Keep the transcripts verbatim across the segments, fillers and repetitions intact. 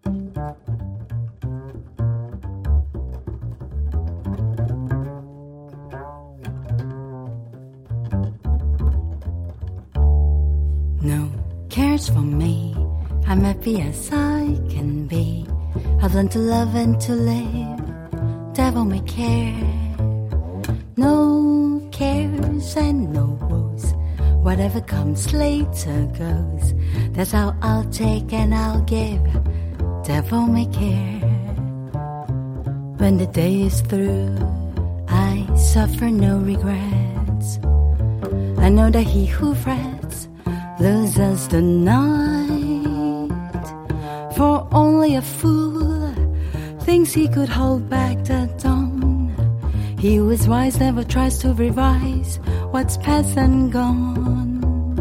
No cares for me, I'm happy as I can be. I've learned to love and to live, devil may care. No cares and no woes, whatever comes later goes. That's how I'll take and I'll give, devil may care. When the day is through, I suffer no regrets. I know that he who frets loses the night. For only a fool thinks he could hold back the dawn. He who is wise never tries to revise what's past and gone.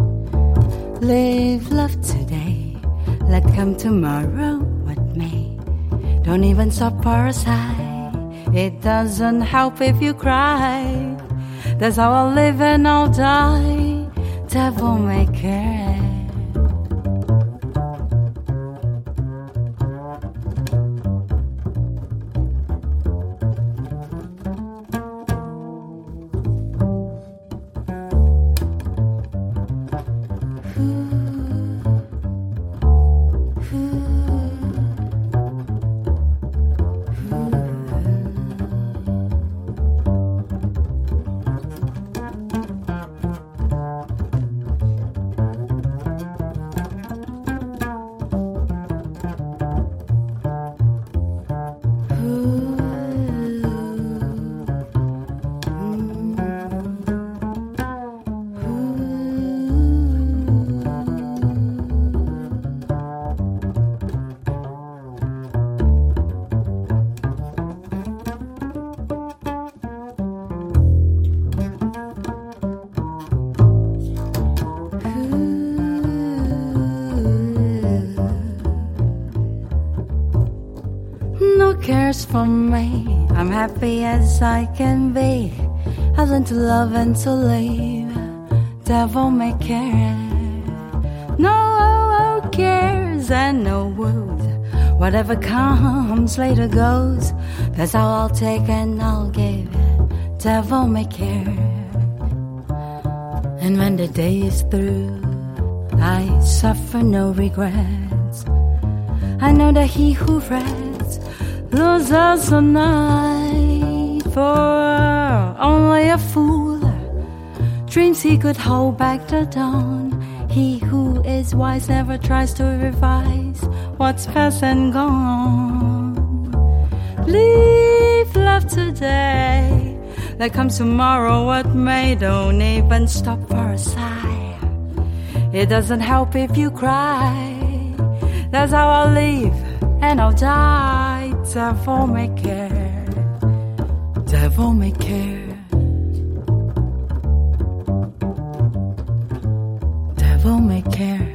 Live love today, let come tomorrow what may. Don't even stop or sigh, it doesn't help if you cry. That's how I'll live and I'll die, devil may care. Cares for me, I'm happy as I can be. I've learned to love and to leave, devil may care. No cares and no woes, whatever comes later goes. That's how I'll take and I'll give, devil may care. And when the day is through, I suffer no regrets. I know that he who frets loses the night. For only a fool dreams he could hold back the dawn. He who is wise never tries to revise what's past and gone. Leave love today, let comes tomorrow what may. Don't even stop for a sigh, it doesn't help if you cry. That's how I'll live and I'll die, devil may care, devil may care, devil may care.